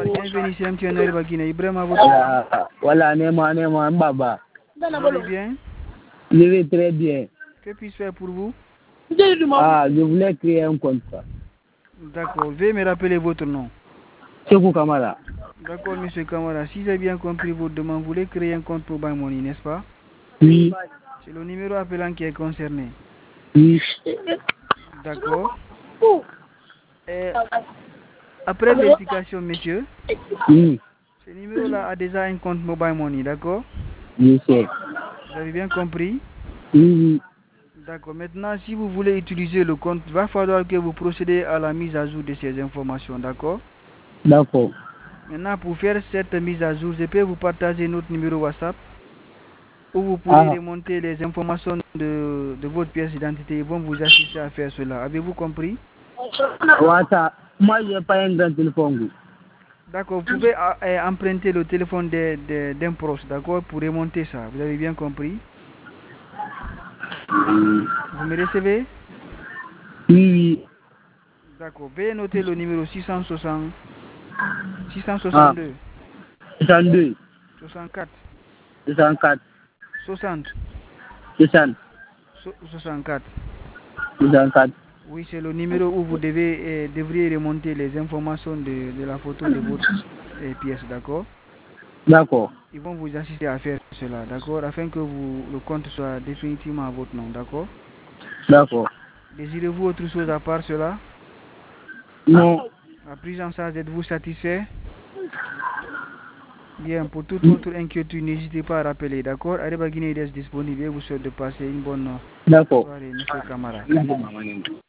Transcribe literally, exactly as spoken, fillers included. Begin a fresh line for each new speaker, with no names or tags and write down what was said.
Bienvenue, c'est M T N Bagine. Ibrahim à votre
Voilà, voilà, Nema, Nema, Baba.
Vous allez bien?
Je vais très bien.
Que puis-je faire pour vous?
Ah, je voulais créer un compte.
D'accord. Veuillez me rappeler votre nom.
Chekou Kamara.
D'accord, monsieur Kamara. Si j'ai bien compris votre demande, vous voulez créer un compte pour Buy Money, n'est-ce pas?
Oui.
C'est le numéro appelant qui est concerné.
Oui.
D'accord. Et après vérification, monsieur,
Oui.
ce numéro-là a déjà un compte Mobile Money, d'accord?
Je sais.
Vous avez bien compris?
Oui, oui.
D'accord. Maintenant, si vous voulez utiliser le compte, il va falloir que vous procédez à la mise à jour de ces informations, d'accord?
D'accord.
Maintenant, pour faire cette mise à jour, je peux vous partager notre numéro WhatsApp où vous pourrez
Ah.
remonter les informations de, de votre pièce d'identité. Ils vont vous assister à faire cela. Avez-vous compris?
WhatsApp. Moi, je n'ai pas un grand téléphone.
D'accord. Vous pouvez euh, emprunter le téléphone d'un proche, d'accord, pour remonter ça. Vous avez bien compris? Vous me recevez?
Oui, oui.
D'accord. Veuillez noter le numéro six cent soixante, six cent
Ah.
soixante-deux,
soixante-deux.
soixante-quatre,
soixante-quatre.
soixante,
soixante.
soixante-quatre.
soixante-quatre.
Oui, c'est le numéro où vous devez, euh, devriez remonter les informations de, de la photo de votre euh, pièce, d'accord?
D'accord.
Ils vont vous assister à faire cela, d'accord? Afin que vous, le compte soit définitivement à votre nom, d'accord?
D'accord.
Désirez-vous autre chose à part cela?
Non.
La prise en charge, êtes-vous satisfait? Bien, pour toute autre inquiétude, n'hésitez pas à rappeler, d'accord? Areba Guinée est disponible et vous souhaite de passer une bonne
D'accord.
soirée, monsieur Kamara.